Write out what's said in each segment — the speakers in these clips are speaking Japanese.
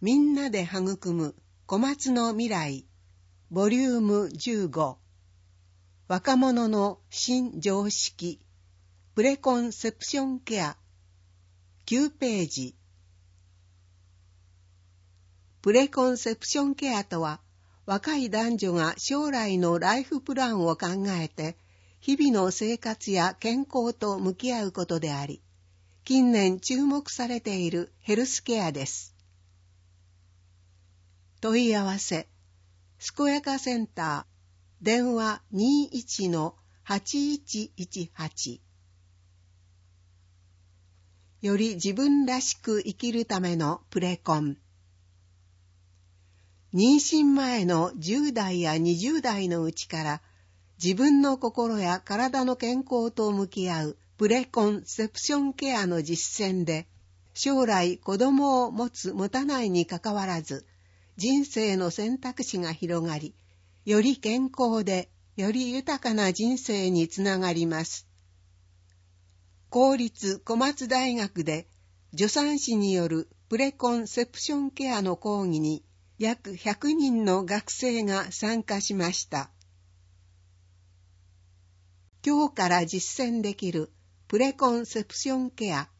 みんなで育む小松の未来ボリューム15若者の新常識プレコンセプションケア9ページ。プレコンセプションケアとは、若い男女が将来のライフプランを考えて日々の生活や健康と向き合うことであり、近年注目されているヘルスケアです。問い合わせ、健やかセンター、電話 21-8118 より自分らしく生きるためのプレコン。妊娠前の10代や20代のうちから自分の心や体の健康と向き合うプレコンセプションケアの実践で、将来子供を持つ持たないにかかわらず、人生の選択肢が広がり、より健康で、より豊かな人生につながります。公立小松大学で助産師によるプレコンセプションケアの講義に約100人の学生が参加しました。今日から実践できるプレコンセプションケア。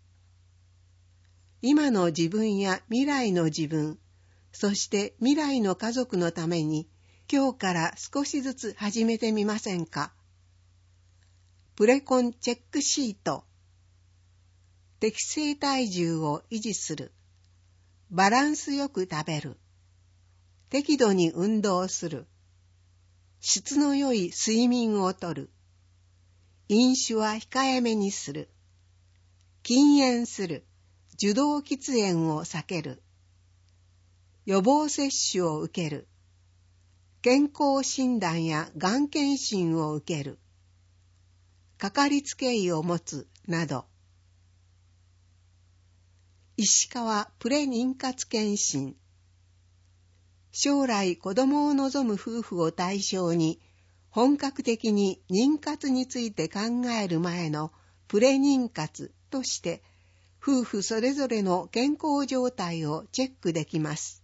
今の自分や未来の自分、そして未来の家族のために今日から少しずつ始めてみませんか。プレコンチェックシート。適正体重を維持する。バランスよく食べる。適度に運動する。質の良い睡眠をとる。飲酒は控えめにする。禁煙する。受動喫煙を避ける。予防接種を受ける。健康診断やがん検診を受ける。かかりつけ医を持つなど。石川プレ妊活検診。将来子供を望む夫婦を対象に本格的に妊活について考える前のプレ妊活として夫婦それぞれの健康状態をチェックできます。